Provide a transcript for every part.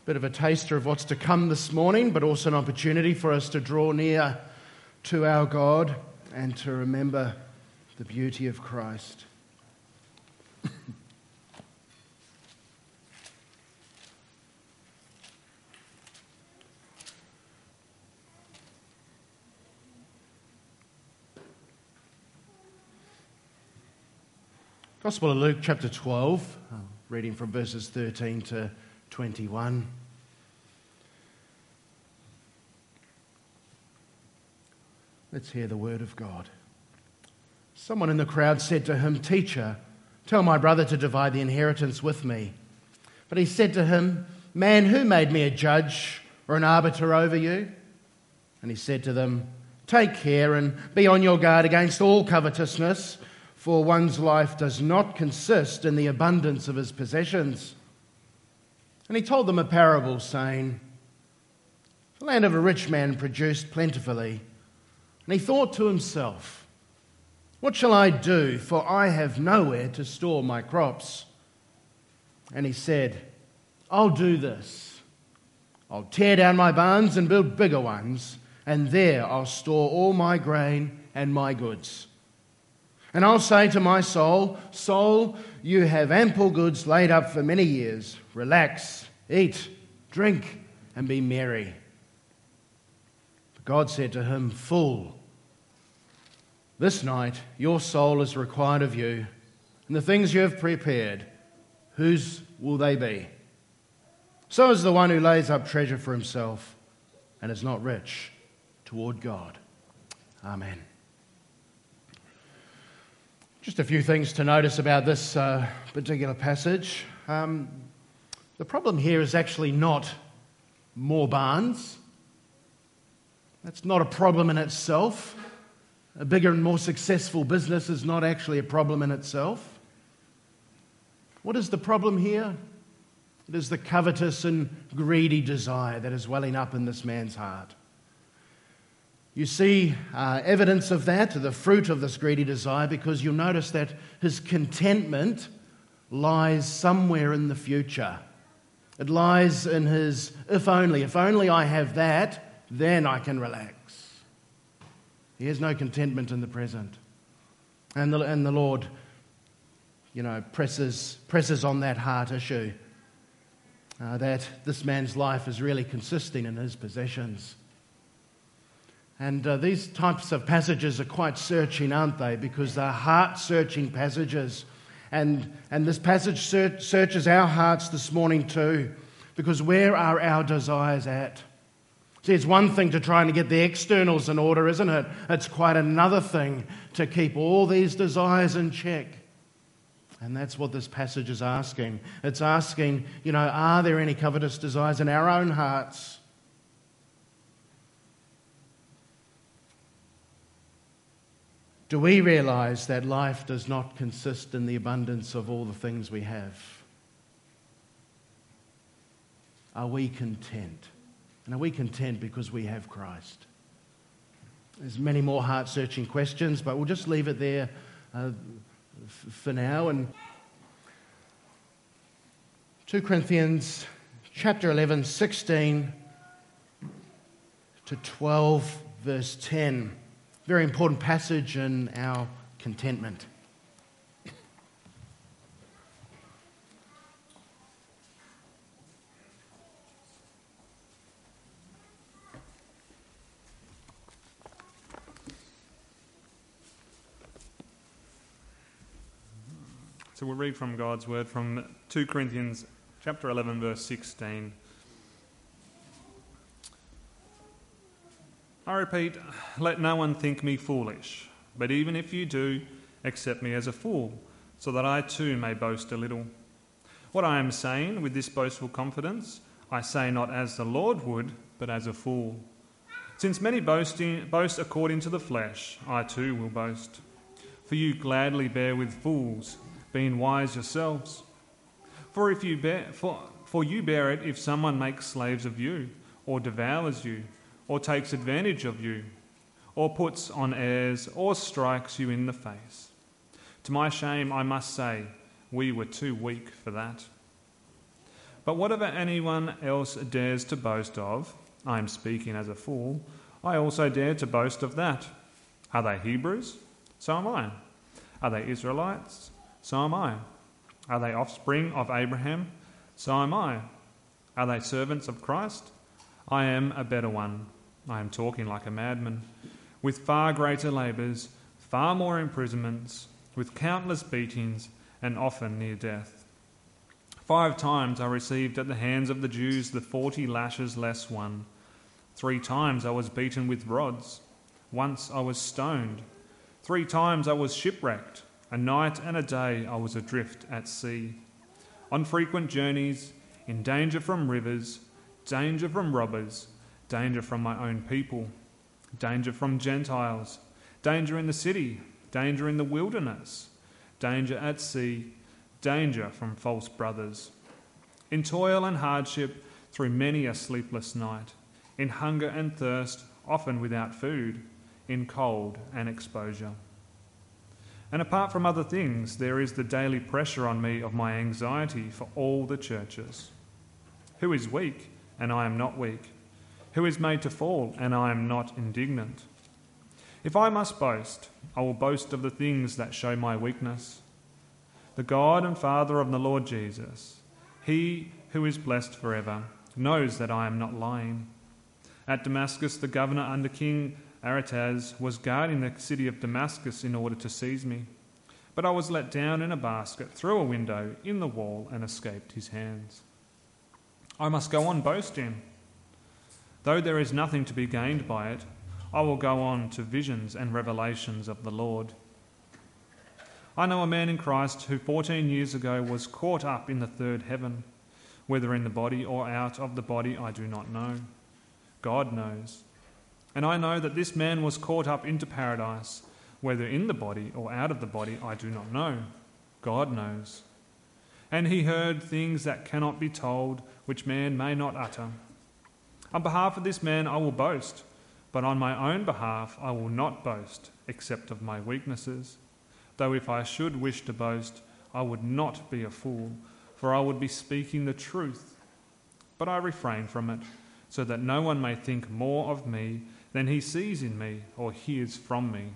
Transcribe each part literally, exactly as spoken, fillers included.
bit of a taster of what's to come this morning, but also an opportunity for us to draw near to our God and to remember the beauty of Christ. Gospel of Luke chapter twelve, reading from verses thirteen to twenty-one. Let's hear the word of God. Someone in the crowd said to him, "Teacher, tell my brother to divide the inheritance with me." But he said to him, "Man, who made me a judge or an arbiter over you?" And he said to them, "Take care and be on your guard against all covetousness, for one's life does not consist in the abundance of his possessions." And he told them a parable, saying, "The land of a rich man produced plentifully. And he thought to himself, 'What shall I do? For I have nowhere to store my crops.' And he said, 'I'll do this. I'll tear down my barns and build bigger ones, and there I'll store all my grain and my goods. And I'll say to my soul, Soul, you have ample goods laid up for many years. Relax, eat, drink, and be merry.' But God said to him, 'Fool, this night your soul is required of you, and the things you have prepared, whose will they be? So is the one who lays up treasure for himself and is not rich toward God.'" Amen. Just a few things to notice about this uh, particular passage. Um, the problem here is actually not more barns. That's not a problem in itself. A bigger and more successful business is not actually a problem in itself. What is the problem here? It is the covetous and greedy desire that is welling up in this man's heart. You see uh, evidence of that, the fruit of this greedy desire, because you'll notice that his contentment lies somewhere in the future. It lies in his, if only, if only I have that, then I can relax. He has no contentment in the present. And the, and the Lord, you know, presses, presses on that heart issue, uh, that this man's life is really consisting in his possessions. And uh, these types of passages are quite searching, aren't they? Because they're heart-searching passages. And, and this passage search, searches our hearts this morning too. Because where are our desires at? See, it's one thing to try and get the externals in order, isn't it? It's quite another thing to keep all these desires in check. And that's what this passage is asking. It's asking, you know, are there any covetous desires in our own hearts? Do we realise that life does not consist in the abundance of all the things we have? Are we content? And are we content because we have Christ? There's many more heart-searching questions, but we'll just leave it there uh, f- for now. And Second Corinthians chapter eleven, sixteen to twelve, verse ten. Very important passage in our contentment. So we'll read from God's word from Second Corinthians chapter eleven, verse sixteen. I repeat, let no one think me foolish, but even if you do, accept me as a fool, so that I too may boast a little. What I am saying with this boastful confidence, I say not as the Lord would, but as a fool. Since many boasting, boast according to the flesh, I too will boast. For you gladly bear with fools, being wise yourselves. For if you bear, for, for you bear it if someone makes slaves of you, or devours you, or takes advantage of you, or puts on airs, or strikes you in the face. To my shame, I must say, we were too weak for that. But whatever anyone else dares to boast of, I am speaking as a fool, I also dare to boast of that. Are they Hebrews? So am I. Are they Israelites? So am I. Are they offspring of Abraham? So am I. Are they servants of Christ? I am a better one. I am talking like a madman, with far greater labours, far more imprisonments, with countless beatings, and often near death. Five times I received at the hands of the Jews the forty lashes less one. Three times I was beaten with rods. Once I was stoned. Three times I was shipwrecked. A night and a day I was adrift at sea. On frequent journeys, in danger from rivers, danger from robbers, danger from my own people, danger from Gentiles, danger in the city, danger in the wilderness, danger at sea, danger from false brothers. In toil and hardship, through many a sleepless night, in hunger and thirst, often without food, in cold and exposure. And apart from other things, there is the daily pressure on me of my anxiety for all the churches. Who is weak, and I am not weak? Who is made to fall, and I am not indignant? If I must boast, I will boast of the things that show my weakness. The God and Father of the Lord Jesus, he who is blessed forever, knows that I am not lying. At Damascus, the governor under King Aretas was guarding the city of Damascus in order to seize me. But I was let down in a basket through a window in the wall and escaped his hands. I must go on boasting. Though there is nothing to be gained by it, I will go on to visions and revelations of the Lord. I know a man in Christ who fourteen years ago was caught up in the third heaven. Whether in the body or out of the body, I do not know. God knows. And I know that this man was caught up into paradise. Whether in the body or out of the body, I do not know. God knows. And he heard things that cannot be told, which man may not utter. On behalf of this man I will boast, but on my own behalf I will not boast, except of my weaknesses. Though if I should wish to boast, I would not be a fool, for I would be speaking the truth. But I refrain from it, so that no one may think more of me than he sees in me or hears from me.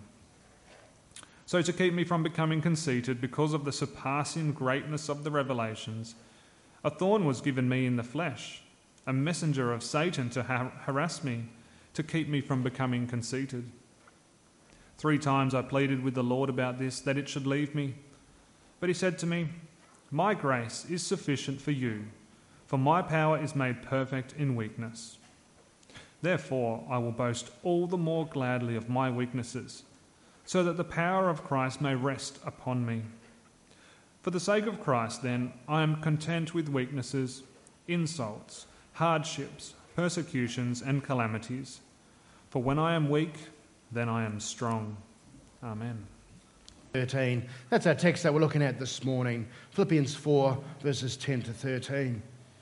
So to keep me from becoming conceited because of the surpassing greatness of the revelations, a thorn was given me in the flesh, a messenger of Satan to ha- harass me, to keep me from becoming conceited. Three times I pleaded with the Lord about this, that it should leave me. But he said to me, "My grace is sufficient for you, for my power is made perfect in weakness. Therefore I will boast all the more gladly of my weaknesses, so that the power of Christ may rest upon me. For the sake of Christ, then, I am content with weaknesses, insults, hardships, persecutions, and calamities. For when I am weak, then I am strong." Amen. thirteen. That's our text that we're looking at this morning. Philippians four, verses ten to thirteen.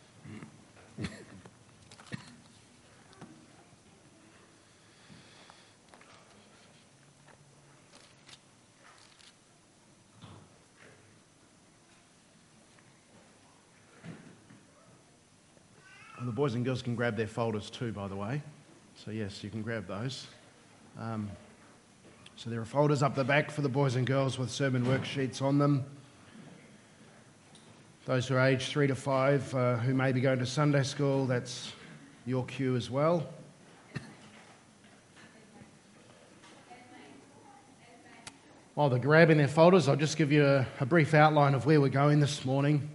Well, the boys and girls can grab their folders too, by the way. So yes, you can grab those. Um, so there are folders up the back for the boys and girls with sermon worksheets on them. Those who are aged three to five uh, who may be going to Sunday school, that's your cue as well. While they're grabbing their folders, I'll just give you a, a brief outline of where we're going this morning.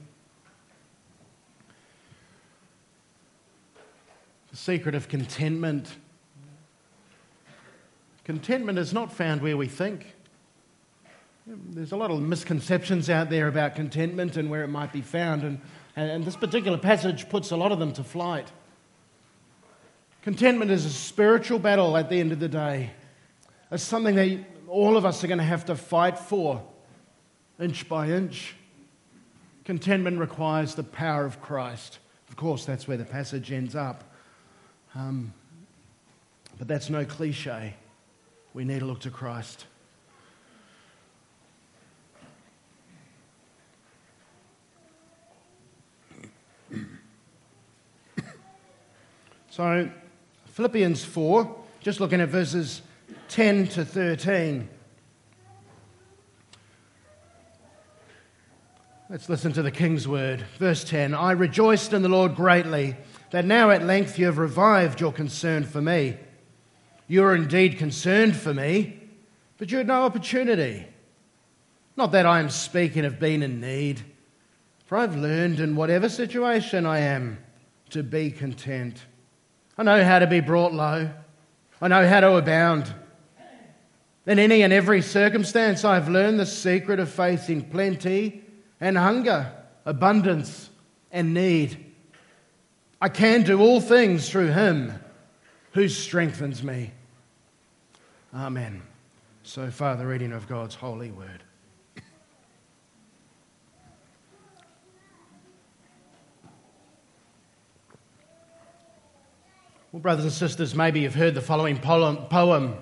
The secret of contentment. Contentment is not found where we think. There's a lot of misconceptions out there about contentment and where it might be found, and, and this particular passage puts a lot of them to flight. Contentment is a spiritual battle at the end of the day. It's something that all of us are going to have to fight for, inch by inch. Contentment requires the power of Christ. Of course, that's where the passage ends up. Um, but that's no cliche. We need to look to Christ. So, Philippians four, just looking at verses ten to thirteen. Let's listen to the King's word. Verse ten, I rejoiced in the Lord greatly that now at length you have revived your concern for me. You are indeed concerned for me, but you had no opportunity. Not that I am speaking of being in need, for I've learned in whatever situation I am to be content. I know how to be brought low. I know how to abound. In any and every circumstance I've learned the secret of facing plenty and hunger, abundance and need. I can do all things through Him who strengthens me. Amen. So far, the reading of God's holy word. Well, brothers and sisters, maybe you've heard the following poem.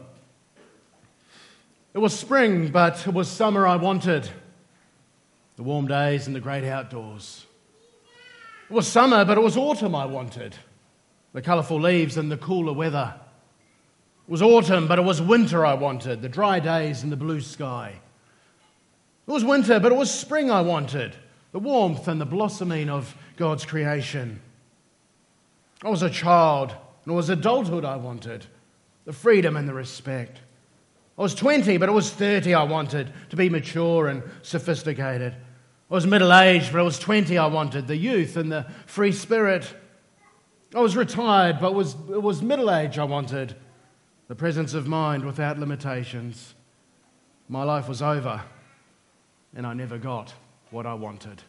It was spring, but it was summer I wanted. The warm days and the great outdoors. It was summer, but it was autumn I wanted. The colourful leaves and the cooler weather. It was autumn, but it was winter I wanted. The dry days and the blue sky. It was winter, but it was spring I wanted. The warmth and the blossoming of God's creation. I was a child, and it was adulthood I wanted. The freedom and the respect. I was twenty, but it was thirty I wanted, to be mature and sophisticated. I was middle-aged, but it was twenty I wanted, the youth and the free spirit. I was retired, but it was, it was middle age I wanted, the presence of mind without limitations. My life was over, and I never got what I wanted.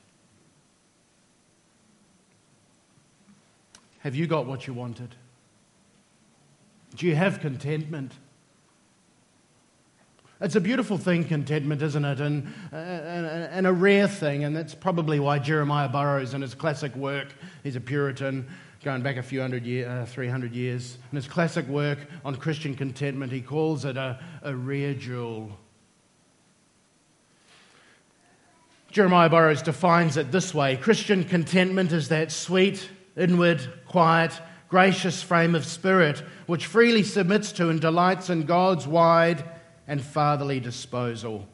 Have you got what you wanted? Do you have contentment? It's a beautiful thing, contentment, isn't it? And, uh, and, and a rare thing, and that's probably why Jeremiah Burroughs in his classic work, he's a Puritan, going back a few hundred years, uh, three hundred years, in his classic work on Christian contentment, he calls it a, a rare jewel. Jeremiah Burroughs defines it this way: Christian contentment is that sweet, inward, quiet, gracious frame of spirit which freely submits to and delights in God's wide and fatherly disposal.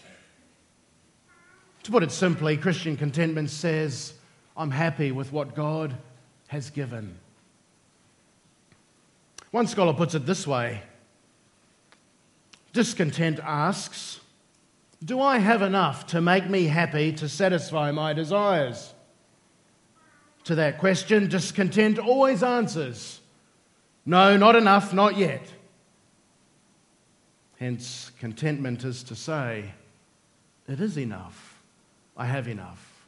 To put it simply, Christian contentment says, I'm happy with what God has given. One scholar puts it this way: discontent asks, do I have enough to make me happy to satisfy my desires? To that question, discontent always answers, no, not enough, not yet. Hence, contentment is to say, it is enough. I have enough.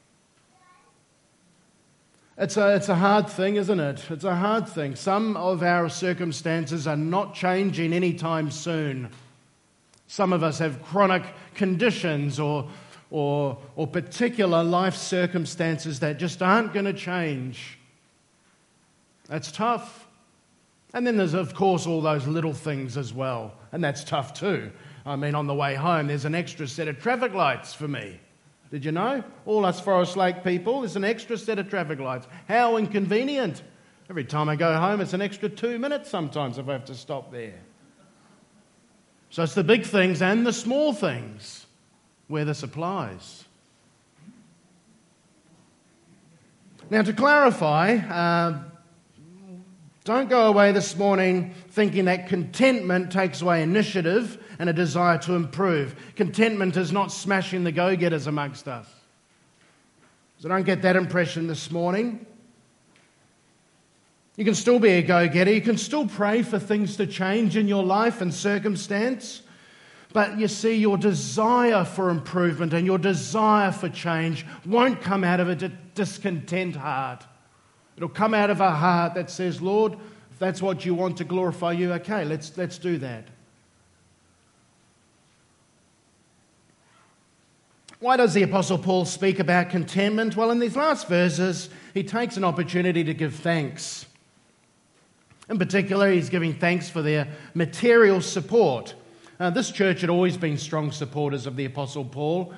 It's a, it's a hard thing, isn't it? It's a hard thing. Some of our circumstances are not changing anytime soon. Some of us have chronic conditions or, or, or particular life circumstances that just aren't going to change. That's tough. And then there's, of course, all those little things as well. And that's tough too. I mean, on the way home, there's an extra set of traffic lights for me. Did you know? All us Forest Lake people, there's an extra set of traffic lights. How inconvenient. Every time I go home, it's an extra two minutes sometimes if I have to stop there. So it's the big things and the small things where this applies. Now, to clarify, uh, don't go away this morning thinking that contentment takes away initiative and a desire to improve. Contentment is not smashing the go-getters amongst us. So don't get that impression this morning. You can still be a go-getter. You can still pray for things to change in your life and circumstance. But you see, your desire for improvement and your desire for change won't come out of a discontent heart. It'll come out of a heart that says, Lord, if that's what you want to glorify you, okay, let's, let's do that. Why does the Apostle Paul speak about contentment? Well, in these last verses, he takes an opportunity to give thanks. In particular, he's giving thanks for their material support. Uh, this church had always been strong supporters of the Apostle Paul,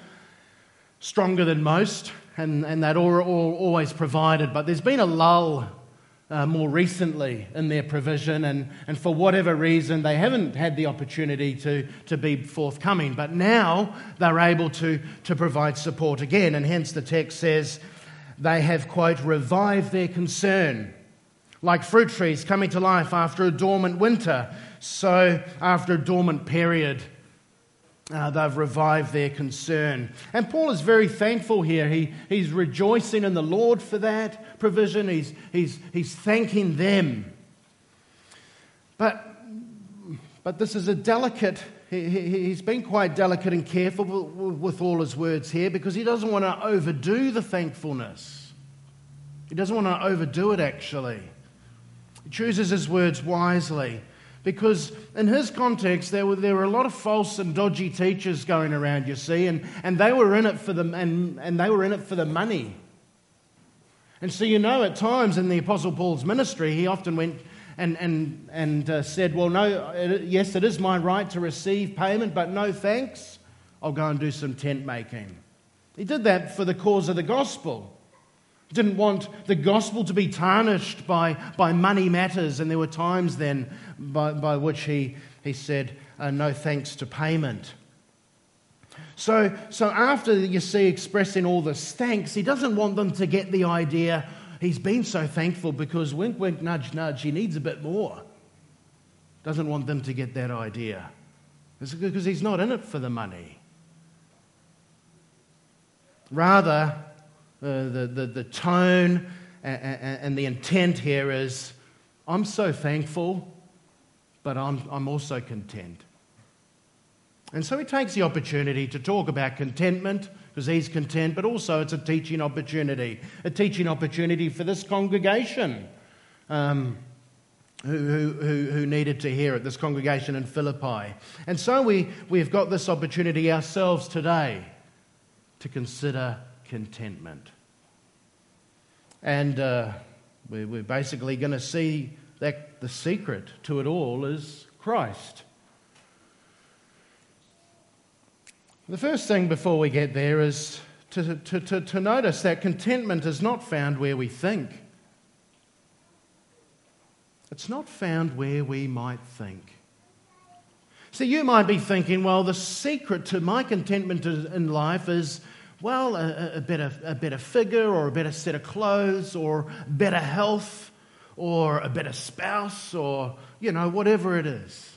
stronger than most, and, and they'd all, all, always provided. But there's been a lull uh, more recently in their provision, and, and for whatever reason they haven't had the opportunity to, to be forthcoming. But now they're able to, to provide support again, and hence the text says they have, quote, revived their concern. Like fruit trees coming to life after a dormant winter, so after a dormant period, Uh, they've revived their concern. And Paul is very thankful here. He, he's rejoicing in the Lord for that provision. He's, he's, he's thanking them. But, but this is a delicate, he, he, he's been quite delicate and careful with, with all his words here, because he doesn't want to overdo the thankfulness. He doesn't want to overdo it, actually. He chooses his words wisely. Because in his context, there were there were a lot of false and dodgy teachers going around, you see, and, and they were in it for the and, and they were in it for the money. And so, you know, at times in the Apostle Paul's ministry, he often went and and and uh, said, "Well, no, it, yes, it is my right to receive payment, but no thanks. I'll go and do some tent making." He did that for the cause of the gospel. Didn't want the gospel to be tarnished by, by money matters, and there were times then by, by which he, he said, uh, no thanks to payment. So, so after you see expressing all this thanks, he doesn't want them to get the idea he's been so thankful because wink, wink, nudge, nudge, he needs a bit more. Doesn't want them to get that idea. It's because he's not in it for the money. Rather, Uh, the, the, the tone and, and, and the intent here is, I'm so thankful, but I'm, I'm also content. And so he takes the opportunity to talk about contentment, because he's content, but also it's a teaching opportunity, a teaching opportunity for this congregation um, who, who, who needed to hear it, this congregation in Philippi. And so we, we've got this opportunity ourselves today to consider contentment. And uh, we're, we're basically going to see that the secret to it all is Christ. The first thing before we get there is to, to, to, to notice that contentment is not found where we think. It's not found where we might think. See, you might be thinking, well, the secret to my contentment in life is, well, a, a, better, a better figure, or a better set of clothes, or better health, or a better spouse, or, you know, whatever it is.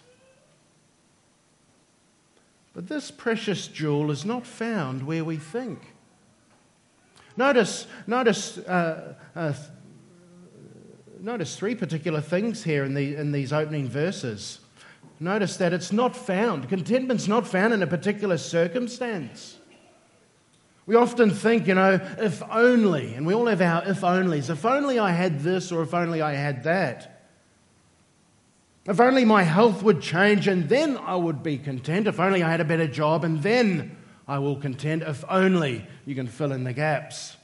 But this precious jewel is not found where we think. Notice, notice, uh, uh, notice three particular things here in, the, in these opening verses. Notice that it's not found. Contentment's not found in a particular circumstance. We often think, you know, if only, and we all have our if onlys, if only I had this, or if only I had that. If only my health would change and then I would be content. If only I had a better job and then I will content. If only, you can fill in the gaps.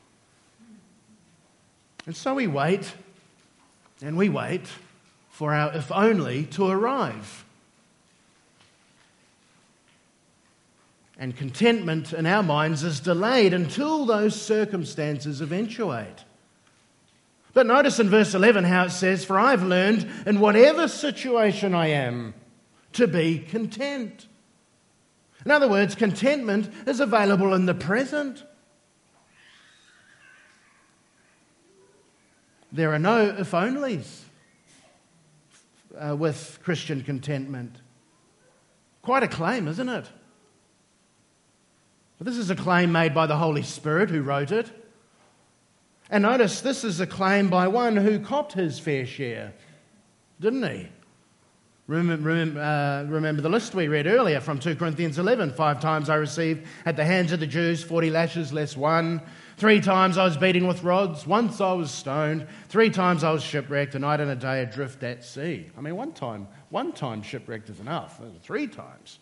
And so we wait, and we wait for our if only to arrive. And contentment in our minds is delayed until those circumstances eventuate. But notice in verse eleven how it says, "For I've learned in whatever situation I am to be content." In other words, contentment is available in the present. There are no if-onlys uh, with Christian contentment. Quite a claim, isn't it? But this is a claim made by the Holy Spirit who wrote it. And notice this is a claim by one who copped his fair share, didn't he? Remember, remember, uh, remember the list we read earlier from two Corinthians eleven. Five times I received at the hands of the Jews forty lashes less one. Three times I was beaten with rods. Once I was stoned. Three times I was shipwrecked. A night and a day adrift at sea. I mean, one time, one time shipwrecked is enough. Three times.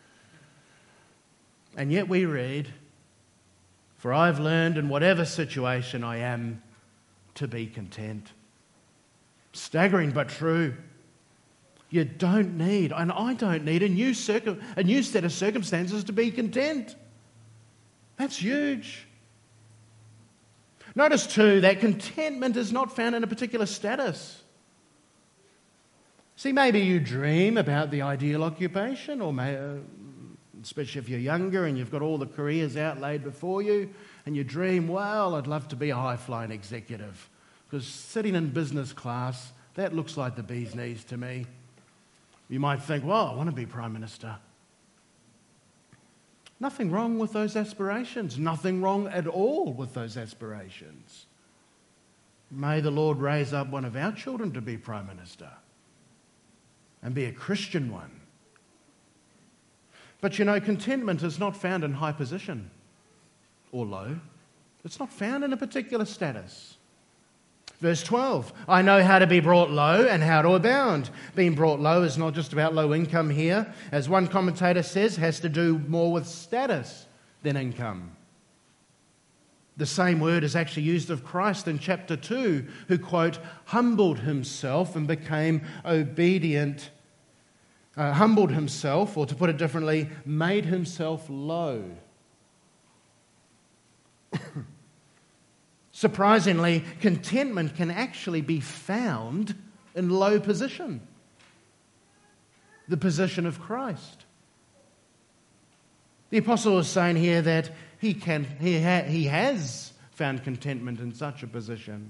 And yet we read, "For I've learned in whatever situation I am to be content." Staggering but true. You don't need, and I don't need, a new, circum, a new set of circumstances to be content. That's huge. Notice too that contentment is not found in a particular status. See, maybe you dream about the ideal occupation, or may, uh, especially if you're younger and you've got all the careers outlaid before you, and you dream, well, I'd love to be a high-flying executive, because sitting in business class, that looks like the bee's knees to me. You might think, well, I want to be Prime Minister. Nothing wrong with those aspirations. Nothing wrong at all with those aspirations. May the Lord raise up one of our children to be Prime Minister and be a Christian one. But you know, contentment is not found in high position or low. It's not found in a particular status. Verse twelve, I know how to be brought low and how to abound. Being brought low is not just about low income here. As one commentator says, has to do more with status than income. The same word is actually used of Christ in chapter two, who, quote, humbled himself and became obedient, uh, humbled himself, or to put it differently, made himself low. Surprisingly, contentment can actually be found in low position, the position of Christ. The apostle is saying here that he can, he, ha, he has found contentment in such a position.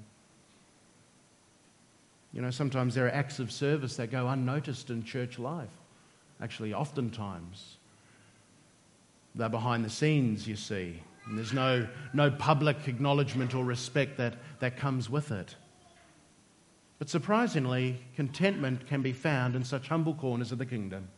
You know, sometimes there are acts of service that go unnoticed in church life. Actually, oftentimes, they're behind the scenes, you see. And there's no, no public acknowledgement or respect that, that comes with it. But surprisingly, contentment can be found in such humble corners of the kingdom.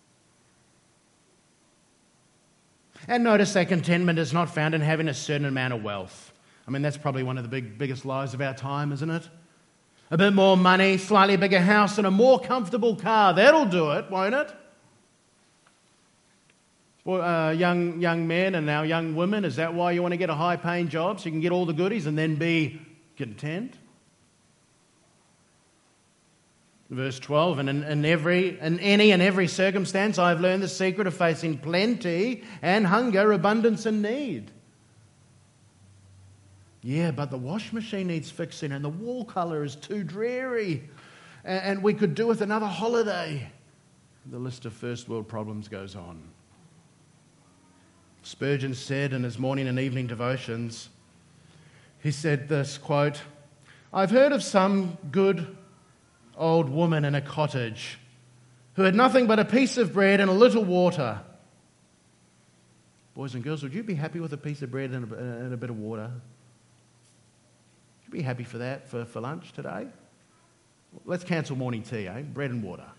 And notice that contentment is not found in having a certain amount of wealth. I mean, that's probably one of the big, biggest lies of our time, isn't it? A bit more money, slightly bigger house, and a more comfortable car. That'll do it, won't it? Well, uh, young young men and now young women, is that why you want to get a high-paying job, so you can get all the goodies and then be content? Verse twelve, and in, in every in any and every circumstance I have learned the secret of facing plenty and hunger, abundance and need. Yeah, but the wash machine needs fixing and the wall colour is too dreary, and, and we could do with another holiday. The list of first world problems goes on. Spurgeon said in his morning and evening devotions, he said this, quote, I've heard of some good old woman in a cottage who had nothing but a piece of bread and a little water. Boys and girls, would you be happy with a piece of bread and a, and a bit of water? Would you be happy for that for, for lunch today? Let's cancel morning tea, eh? Bread and water.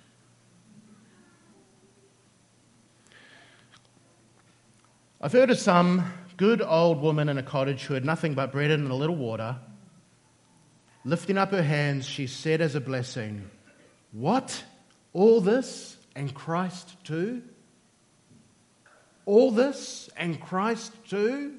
I've heard of some good old woman in a cottage who had nothing but bread and a little water. Lifting up her hands, she said as a blessing, what? All this and Christ too? All this and Christ too?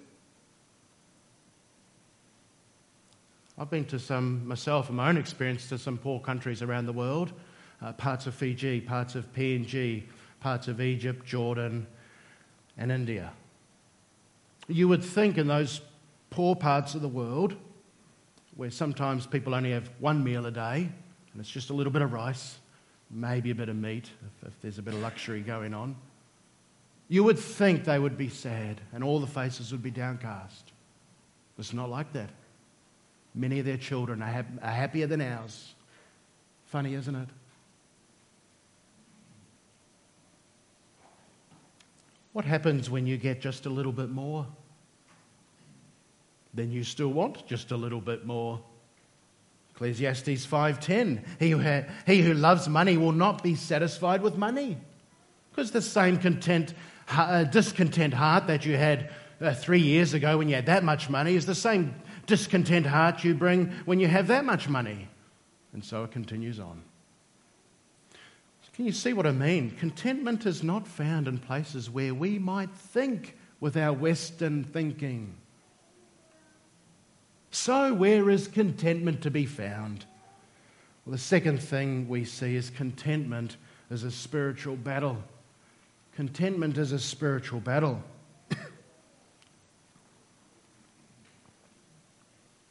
I've been to some, myself, in my own experience, to some poor countries around the world, uh, parts of Fiji, parts of P N G, parts of Egypt, Jordan, and India. You would think in those poor parts of the world, where sometimes people only have one meal a day, and it's just a little bit of rice, maybe a bit of meat, if, if there's a bit of luxury going on, you would think they would be sad, and all the faces would be downcast. It's not like that. Many of their children are, hap- are happier than ours. Funny, isn't it? What happens when you get just a little bit more? Then you still want just a little bit more. Ecclesiastes five ten, he who, ha- he who loves money will not be satisfied with money. Because the same content, uh, discontent heart that you had uh, three years ago when you had that much money is the same discontent heart you bring when you have that much money. And so it continues on. Can you see what I mean? Contentment is not found in places where we might think with our Western thinking. So where is contentment to be found? Well, the second thing we see is contentment is a spiritual battle. Contentment is a spiritual battle.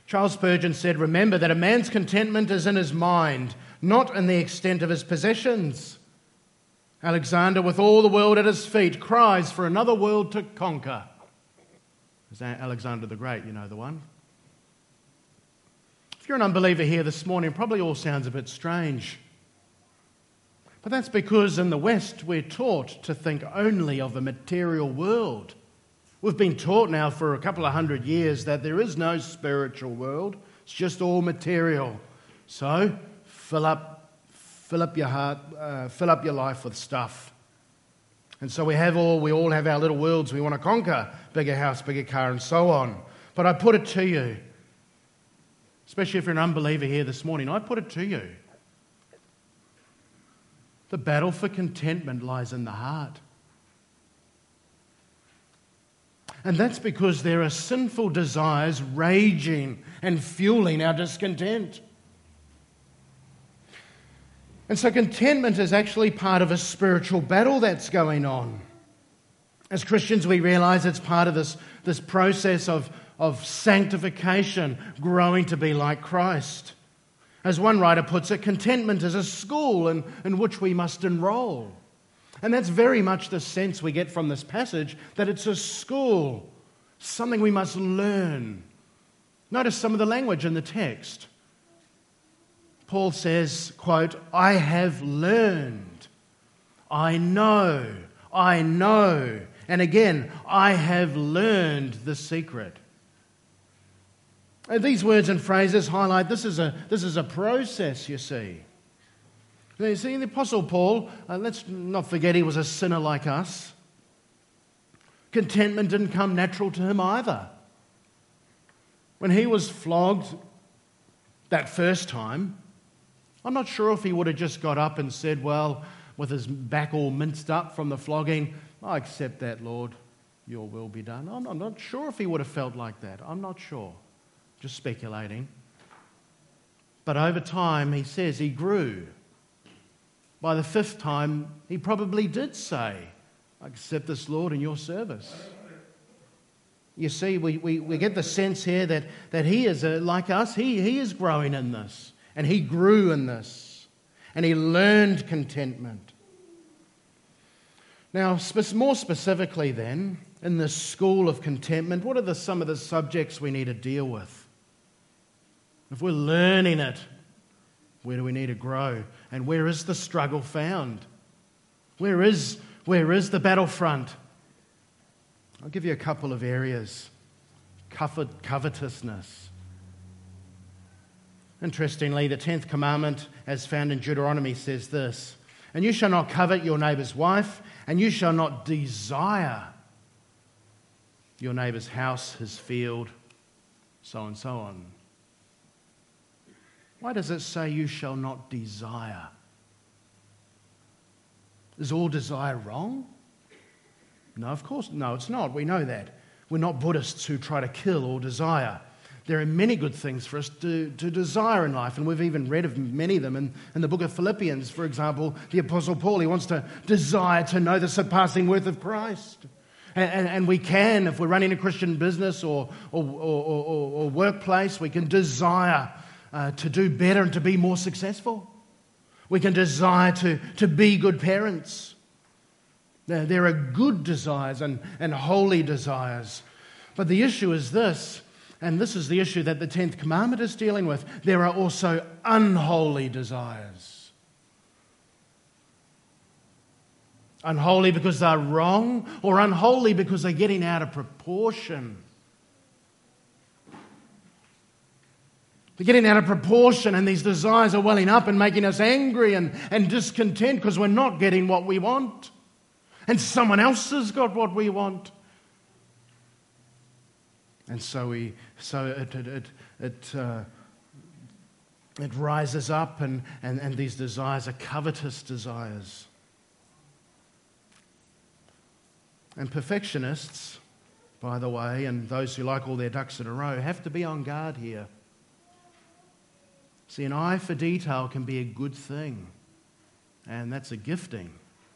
Charles Spurgeon said, "Remember that a man's contentment is in his mind, not in the extent of his possessions." Alexander, with all the world at his feet, cries for another world to conquer. It's Alexander the Great, you know the one. If you're an unbeliever here this morning, it probably all sounds a bit strange. But that's because in the West we're taught to think only of the material world. We've been taught now for a couple of hundred years that there is no spiritual world. It's just all material. So fill up, fill up your heart, uh, fill up your life with stuff. And so we have all, we all have our little worlds we want to conquer: bigger house, bigger car, and so on. But I put it to you, especially if you're an unbeliever here this morning, I put it to you. The battle for contentment lies in the heart. And that's because there are sinful desires raging and fueling our discontent. And so contentment is actually part of a spiritual battle that's going on. As Christians, we realize it's part of this, this process of, of sanctification, growing to be like Christ. As one writer puts it, contentment is a school in, in which we must enroll. And that's very much the sense we get from this passage, that it's a school, something we must learn. Notice some of the language in the text. Paul says, quote, "I have learned, I know, I know." And again, "I have learned the secret." And these words and phrases highlight this is a, this is a process, you see. You see, the Apostle Paul, uh, let's not forget he was a sinner like us. Contentment didn't come natural to him either. When he was flogged that first time, I'm not sure if he would have just got up and said, well, with his back all minced up from the flogging, "I accept that, Lord, your will be done." I'm, I'm not sure if he would have felt like that. I'm not sure. Just speculating. But over time, he says he grew. By the fifth time, he probably did say, "I accept this, Lord, in your service." You see, we, we, we get the sense here that, that he is, a, like us, he, he is growing in this. And he grew in this. And he learned contentment. Now, spe- more specifically then, in this school of contentment, what are the, some of the subjects we need to deal with? If we're learning it, where do we need to grow? And where is the struggle found? Where is, where is the battlefront? I'll give you a couple of areas. Covet, covetousness. Interestingly, the tenth commandment, as found in Deuteronomy, says this: "And you shall not covet your neighbour's wife, and you shall not desire your neighbour's house, his field," so and so on. Why does it say you shall not desire? Is all desire wrong? No, of course, no, it's not. We know that. We're not Buddhists who try to kill all desire. There are many good things for us to, to desire in life, and we've even read of many of them in, in the book of Philippians. For example, the Apostle Paul, he wants to desire to know the surpassing worth of Christ. And, and, and we can, if we're running a Christian business or, or, or, or, or workplace, we can desire uh, to do better and to be more successful. We can desire to, to be good parents. There, there are good desires and, and holy desires. But the issue is this, and this is the issue that the tenth commandment is dealing with: there are also unholy desires. Unholy because they're wrong, or unholy because they're getting out of proportion. They're getting out of proportion, and these desires are welling up and making us angry and, and discontent because we're not getting what we want. And someone else has got what we want. And so we, so it it it it, uh, it rises up, and, and, and these desires are covetous desires. And perfectionists, by the way, and those who like all their ducks in a row, have to be on guard here. See, an eye for detail can be a good thing, and that's a gifting.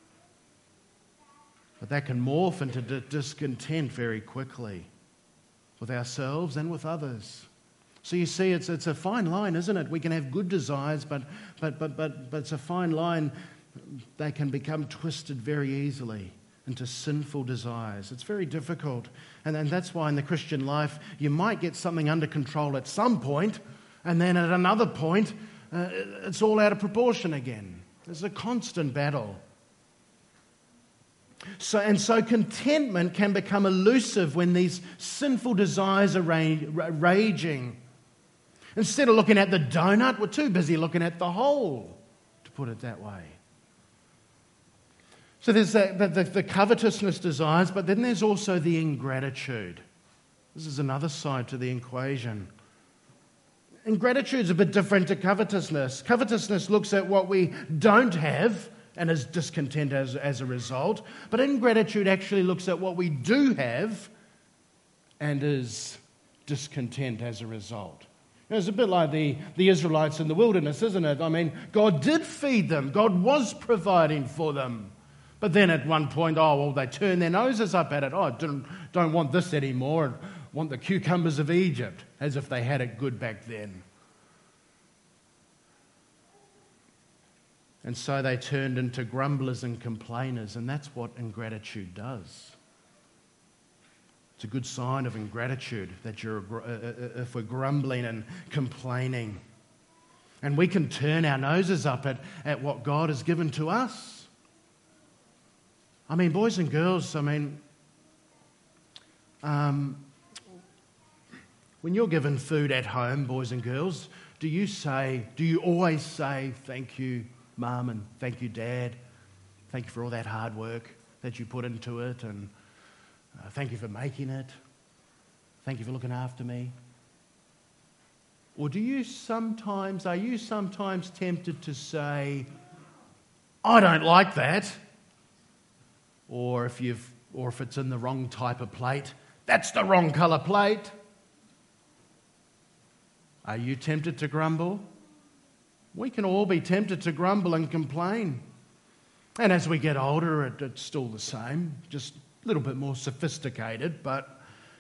But that can morph into d- discontent very quickly with ourselves and with others. So you see, it's it's a fine line, isn't it? We can have good desires, but but but but but it's a fine line. They can become twisted very easily into sinful desires. It's very difficult. And, and that's why in the Christian life, you might get something under control at some point, and then at another point, uh, it's all out of proportion again. There's a constant battle. So, and so contentment can become elusive when these sinful desires are ra- raging. Instead of looking at the donut, we're too busy looking at the hole, to put it that way. So there's the, the, the covetousness desires, but then there's also the ingratitude. This is another side to the equation. Ingratitude is a bit different to covetousness. Covetousness looks at what we don't have and is discontent as, as a result. But ingratitude actually looks at what we do have and is discontent as a result. You know, it's a bit like the, the Israelites in the wilderness, isn't it? I mean, God did feed them. God was providing for them. But then at one point, oh, well, they turn their noses up at it. Oh, I don't, don't want this anymore. I want the cucumbers of Egypt, as if they had it good back then. And so they turned into grumblers and complainers, and that's what ingratitude does. It's a good sign of ingratitude that you're, if we're grumbling and complaining. And we can turn our noses up at, at what God has given to us. I mean, boys and girls, I mean, um, when you're given food at home, boys and girls, do you say, do you always say, thank you, Mum, and thank you, Dad, thank you for all that hard work that you put into it, and uh, thank you for making it, thank you for looking after me? Or do you sometimes, are you sometimes tempted to say, I don't like that? Or if you've, or if it's in the wrong type of plate, that's the wrong colour plate. Are you tempted to grumble? We can all be tempted to grumble and complain. And as we get older, it, it's still the same, just a little bit more sophisticated, but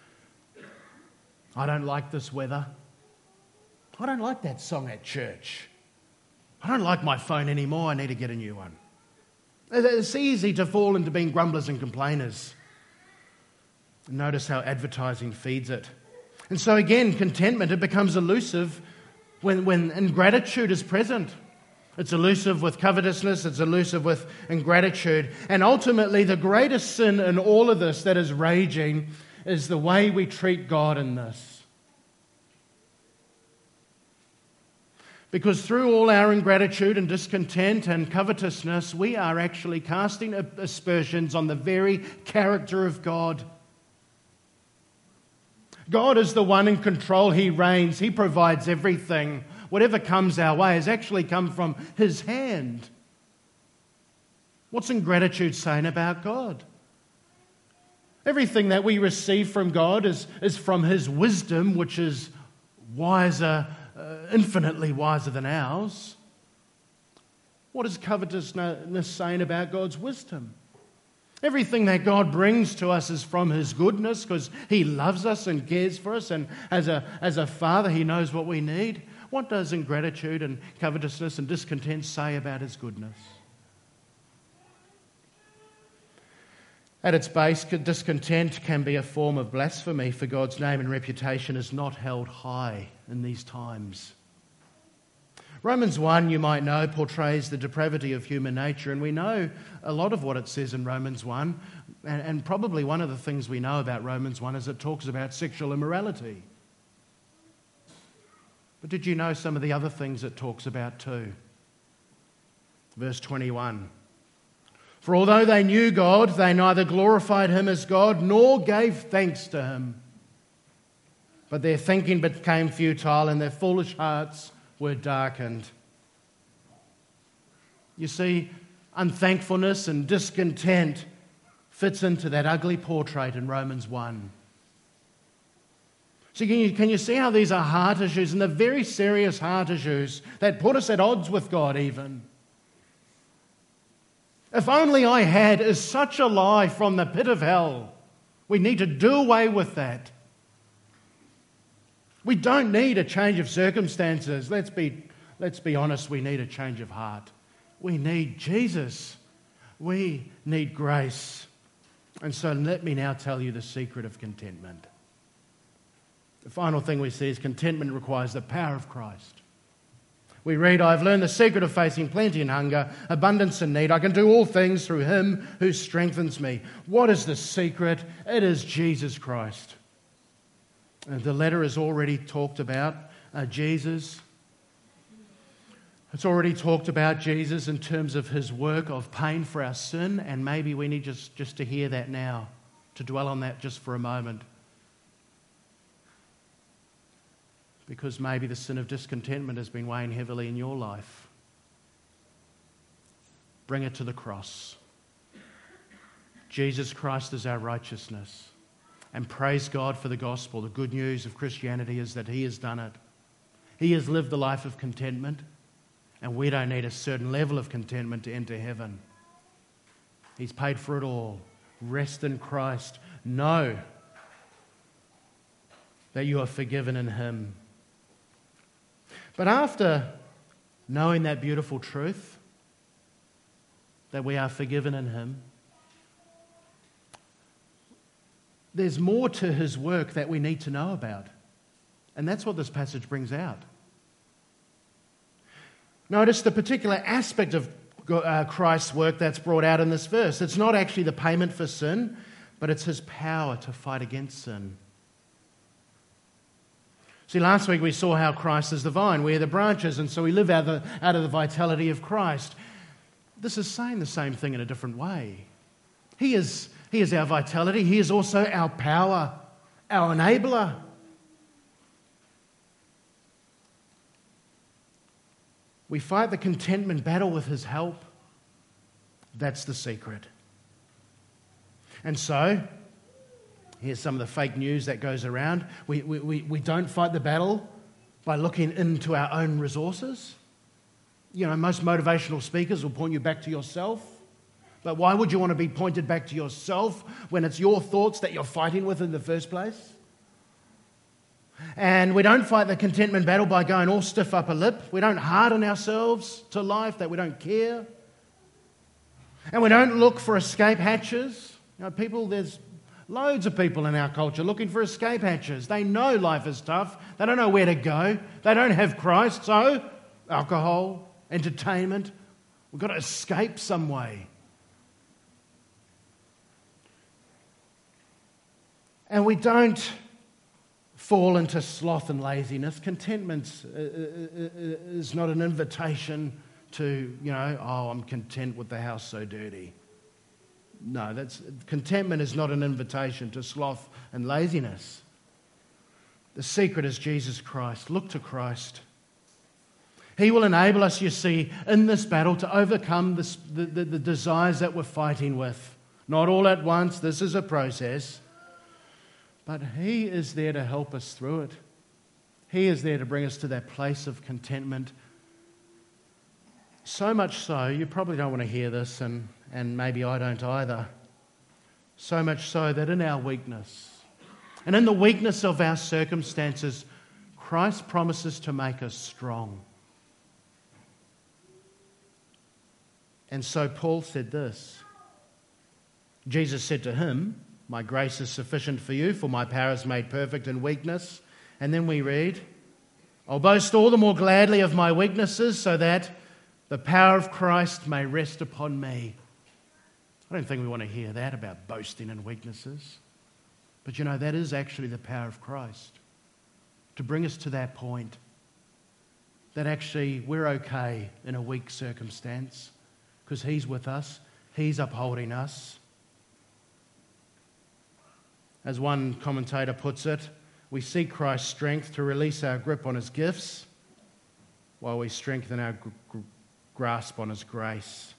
I don't like this weather. I don't like that song at church. I don't like my phone anymore. I need to get a new one. It's easy to fall into being grumblers and complainers. Notice how advertising feeds it. And so again, contentment, it becomes elusive when, when ingratitude is present. It's elusive with covetousness, it's elusive with ingratitude. And ultimately, the greatest sin in all of this that is raging is the way we treat God in this. Because through all our ingratitude and discontent and covetousness, we are actually casting aspersions on the very character of God. God is the one in control. He reigns. He provides everything. Whatever comes our way has actually come from His hand. What's ingratitude saying about God? Everything that we receive from God is, is from His wisdom, which is wiser, uh, infinitely wiser than ours. What is covetousness saying about God's wisdom? Everything that God brings to us is from His goodness because He loves us and cares for us, and as a, as a father He knows what we need. What does ingratitude and covetousness and discontent say about His goodness? At its base, discontent can be a form of blasphemy, for God's name and reputation is not held high in these times. Romans one, you might know, portrays the depravity of human nature, and we know a lot of what it says in Romans one, and, and probably one of the things we know about Romans one is it talks about sexual immorality. But did you know some of the other things it talks about too? Verse twenty-one. For although they knew God, they neither glorified Him as God nor gave thanks to Him. But their thinking became futile and their foolish hearts were darkened. You see, unthankfulness and discontent fits into that ugly portrait in Romans one. So can you, can you see how these are heart issues, and they're very serious heart issues that put us at odds with God even? If only I had is such a lie from the pit of hell. We need to do away with that. We don't need a change of circumstances. Let's be, let's be honest, we need a change of heart. We need Jesus. We need grace. And so let me now tell you the secret of contentment. The final thing we see is contentment requires the power of Christ. We read, I've learned the secret of facing plenty and hunger, abundance and need. I can do all things through him who strengthens me. What is the secret? It is Jesus Christ. And the letter has already talked about uh, Jesus. It's already talked about Jesus in terms of his work of pain for our sin, and maybe we need just, just to hear that now, to dwell on that just for a moment. Because maybe the sin of discontentment has been weighing heavily in your life. Bring it to the cross. Jesus Christ is our righteousness. And praise God for the gospel. The good news of Christianity is that he has done it. He has lived the life of contentment, and we don't need a certain level of contentment to enter heaven. He's paid for it all. Rest in Christ. Know that you are forgiven in him. But after knowing that beautiful truth, that we are forgiven in him, there's more to his work that we need to know about. And that's what this passage brings out. Notice the particular aspect of uh, Christ's work that's brought out in this verse. It's not actually the payment for sin, but it's his power to fight against sin. See, last week we saw how Christ is the vine, we're the branches, and so we live out of, the, out of the vitality of Christ. This is saying the same thing in a different way. He is, he is our vitality. He is also our power, our enabler. We fight the contentment battle with his help. That's the secret. And so, here's some of the fake news that goes around. We, we, we, we don't fight the battle by looking into our own resources. You know, most motivational speakers will point you back to yourself. But why would you want to be pointed back to yourself when it's your thoughts that you're fighting with in the first place? And we don't fight the contentment battle by going all stiff upper lip. We don't harden ourselves to life that we don't care. And we don't look for escape hatches. You know, people, there's loads of people in our culture looking for escape hatches. They know life is tough. They don't know where to go. They don't have Christ. So, alcohol, entertainment. We've got to escape some way. And we don't fall into sloth and laziness. Contentment is not an invitation to, you know, oh, I'm content with the house so dirty. No, that's contentment is not an invitation to sloth and laziness. The secret is Jesus Christ. Look to Christ. He will enable us, you see, in this battle to overcome this, the, the, the desires that we're fighting with. Not all at once. This is a process. But he is there to help us through it. He is there to bring us to that place of contentment. So much so, you probably don't want to hear this, and, and maybe I don't either. So much so that in our weakness, and in the weakness of our circumstances, Christ promises to make us strong. And so Paul said this. Jesus said to him, my grace is sufficient for you, for my power is made perfect in weakness. And then we read, I'll boast all the more gladly of my weaknesses so that the power of Christ may rest upon me. I don't think we want to hear that about boasting in weaknesses. But you know, that is actually the power of Christ. To bring us to that point that actually we're okay in a weak circumstance because he's with us, he's upholding us. As one commentator puts it, we seek Christ's strength to release our grip on his gifts while we strengthen our gr- gr- grasp on his grace.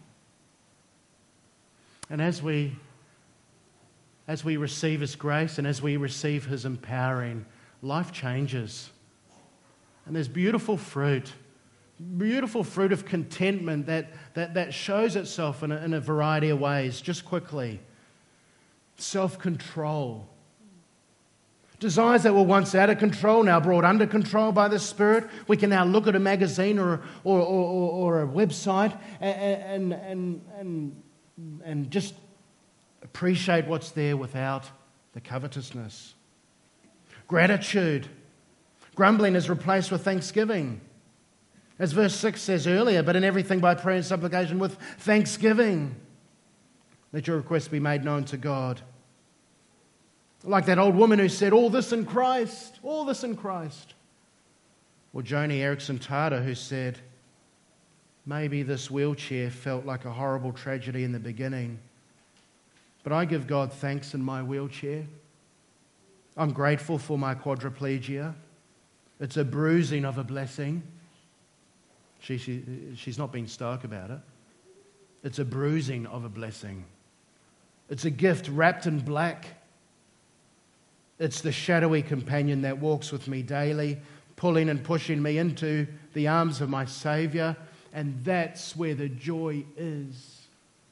And as we, as we receive his grace and as we receive his empowering, life changes. And there's beautiful fruit, beautiful fruit of contentment that, that, that shows itself in a, in a variety of ways, just quickly. Self-control. Desires that were once out of control, now brought under control by the Spirit. We can now look at a magazine or, or, or, or a website and, and, and, and just appreciate what's there without the covetousness. Gratitude. Grumbling is replaced with thanksgiving. As verse six says earlier, but in everything by prayer and supplication with thanksgiving, let your requests be made known to God. Like that old woman who said, all this in Christ, all this in Christ. Or Joni Eareckson Tada, who said, maybe this wheelchair felt like a horrible tragedy in the beginning, but I give God thanks in my wheelchair. I'm grateful for my quadriplegia. It's a bruising of a blessing. She, she, she's not being stoic about it. It's a bruising of a blessing. It's a gift wrapped in black. It's the shadowy companion that walks with me daily, pulling and pushing me into the arms of my Saviour, and that's where the joy is.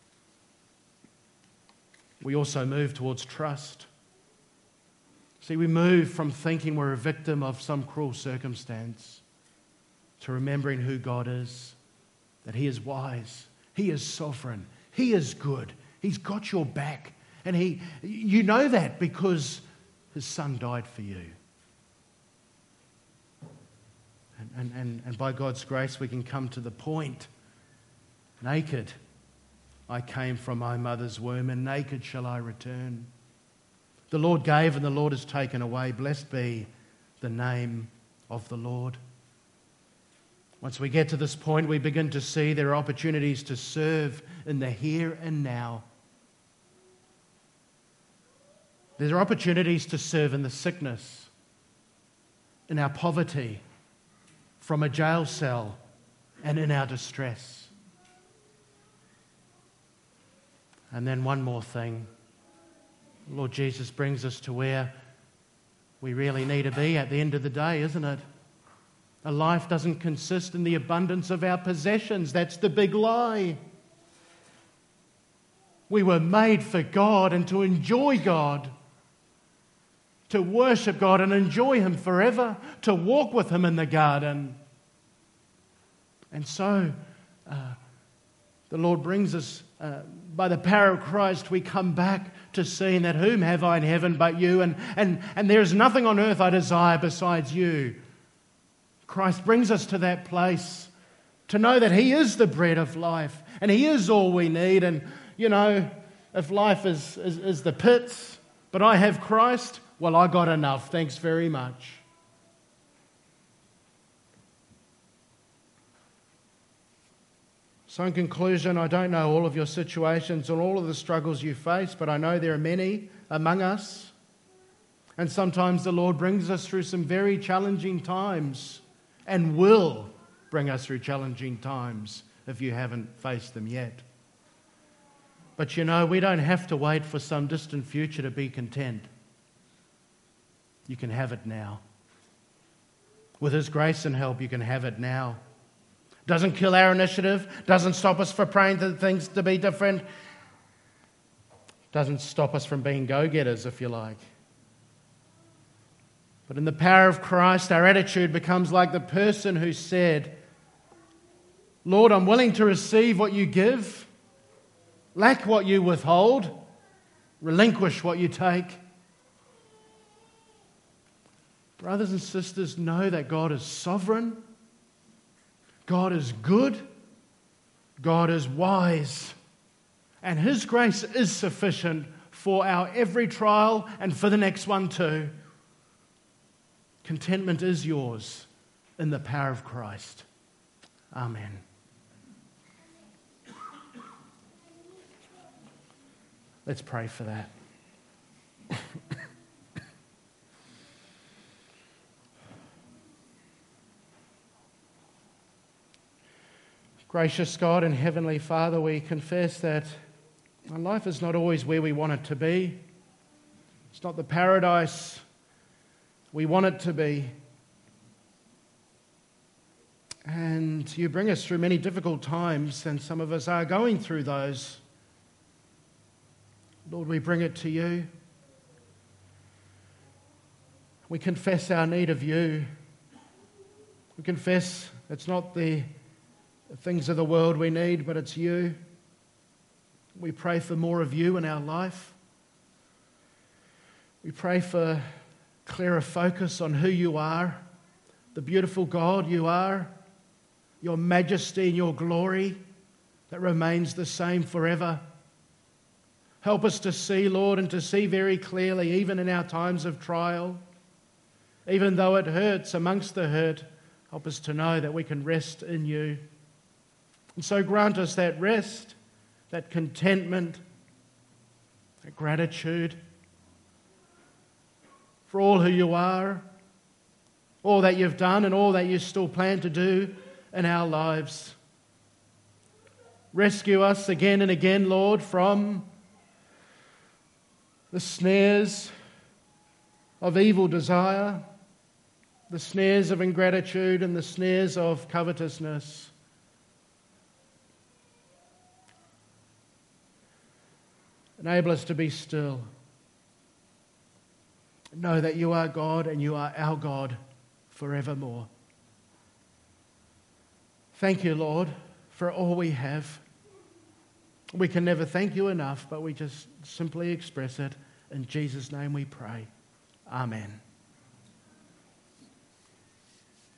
We also move towards trust. See, we move from thinking we're a victim of some cruel circumstance to remembering who God is, that He is wise, He is sovereign, He is good, He's got your back, and He, you know that because His Son died for you. And, and, and, and by God's grace, we can come to the point. Naked I came from my mother's womb, and naked shall I return. The Lord gave, and the Lord has taken away. Blessed be the name of the Lord. Once we get to this point, we begin to see there are opportunities to serve in the here and now. There are opportunities to serve in the sickness, in our poverty, from a jail cell, and in our distress. And then one more thing. Lord Jesus brings us to where we really need to be at the end of the day, isn't it? A life doesn't consist in the abundance of our possessions. That's the big lie. We were made for God and to enjoy God, to worship God and enjoy Him forever, to walk with Him in the garden. And so, uh, the Lord brings us, uh, by the power of Christ, we come back to seeing that whom have I in heaven but you, and, and, and there is nothing on earth I desire besides you. Christ brings us to that place to know that He is the bread of life and He is all we need. And, you know, if life is, is, is the pits, but I have Christ, well, I got enough. Thanks very much. So in conclusion, I don't know all of your situations and all of the struggles you face, but I know there are many among us. And sometimes the Lord brings us through some very challenging times and will bring us through challenging times if you haven't faced them yet. But you know, we don't have to wait for some distant future to be content. You can have it now. With His grace and help, you can have it now. Doesn't kill our initiative, doesn't stop us from praying for things to be different, doesn't stop us from being go-getters, if you like. But in the power of Christ, our attitude becomes like the person who said, Lord, I'm willing to receive what you give, lack what you withhold, relinquish what you take. Brothers and sisters, know that God is sovereign, God is good, God is wise, and His grace is sufficient for our every trial and for the next one too. Contentment is yours in the power of Christ. Amen. Let's pray for that. Gracious God and Heavenly Father, we confess that our life is not always where we want it to be. It's not the paradise we want it to be. And you bring us through many difficult times, and some of us are going through those. Lord, we bring it to you. We confess our need of you. We confess it's not the things of the world we need, but it's you. We pray for more of you in our life. We pray for clearer focus on who you are, the beautiful God you are, your majesty and your glory that remains the same forever. Help us to see, Lord, and to see very clearly, even in our times of trial, even though it hurts amongst the hurt, help us to know that we can rest in you. And so grant us that rest, that contentment, that gratitude for all who you are, all that you've done and all that you still plan to do in our lives. Rescue us again and again, Lord, from the snares of evil desire, the snares of ingratitude and the snares of covetousness. Enable us to be still. Know that you are God and you are our God forevermore. Thank you, Lord, for all we have. We can never thank you enough, but we just simply express it. In Jesus' name we pray. Amen.